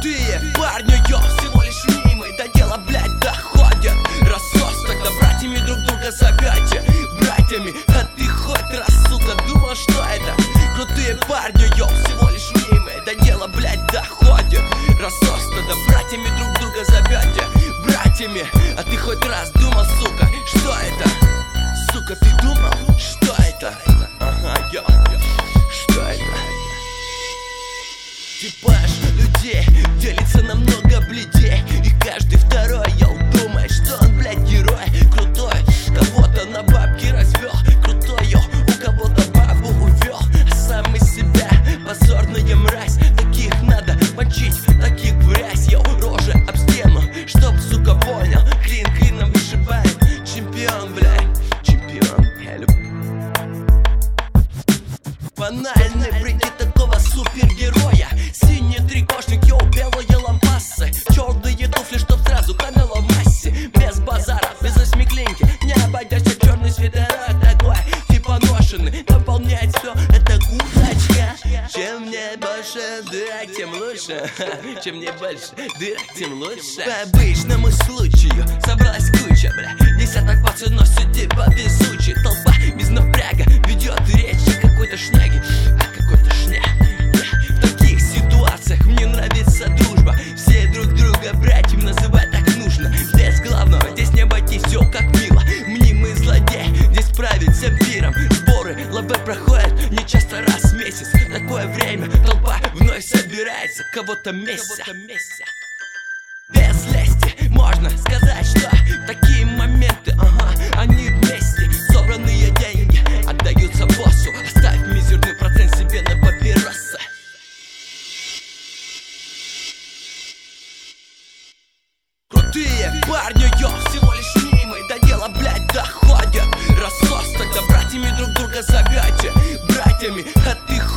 Крутые парни, йо, всего лишь мимо, до дела, блядь, доходят. Рассос, тогда братьями друг друга зовете. Братьями, а ты хоть раз, сука, думал, что это? Крутые парни, йо, всего лишь мимо, до дела, блядь, доходят. Рассос, тогда братьями друг друга зовете. Братьями, а ты хоть раз думал, сука, что это? Сука, ты думал, что это? Ага, йо, что это? Типаж людей делится на много бледей, и каждый второй, йоу, думает, что он, блядь, герой. Крутой, кого-то на бабки развел. Крутой, йоу, у кого-то бабу увел, а сам из себя позорная мразь. Таких надо мочить, таких в грязь, йоу, рожи об стену, чтоб, сука, понял. Клин клином вышибает, чемпион, блядь, чемпион. Я люблю банальные брики такого супергероя. Синий трикошник, йоу, белые лампасы, черные туфли, чтоб сразу канало в массе. Без базара, без осьмиклинки, не обойдешься, черный свитерок такой, типа ношенный. Наполнять все это курточка. Чем мне больше дырок, тем лучше. Чем мне больше дырок, тем лучше. По обычному случаю собралась куча, бля, десяток пацанов, все типа везучий. Толпа без напряга ведет речь о какой-то шняге, о какой-то шняге. В таких ситуациях мне нравится дружба. Все друг друга братьям называть так нужно. Без главного здесь не обойтись, все как мило. Мнимый злодей здесь правит всем миром. Сборы ЛБ проходят не часто, раз в месяц. Такое время толпа вновь собирается, кого-то месяц. Без лести можно сказать, что такие моменты, ага, они вместе. Собранные деньги отдаются боссу. Оставь мизерный процент себе на папиросы. Крутые парни, йо, всего лишь мимо, до дела, блядь, доходят. Рассос, тогда братьями друг друга зовете. Братьями, а ты